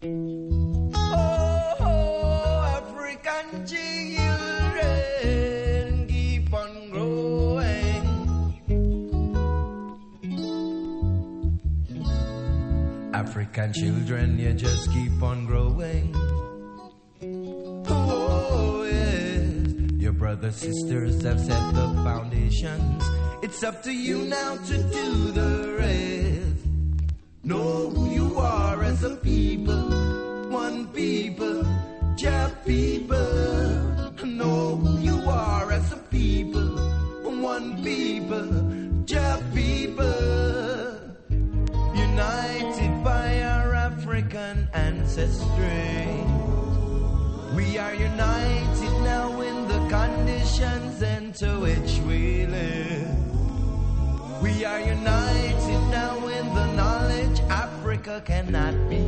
Oh, African children keep on growing. African children, you just keep on growing. Oh, yes. Your brothers, sisters have set the foundations. It's up to you now to do the rest. Know who you are as a people. One people, Jah people. Know who you are as a people. One people, Jah people. United by our African ancestry. We are united now in the conditions into which we live. We are united now in the knowledge Africa cannot be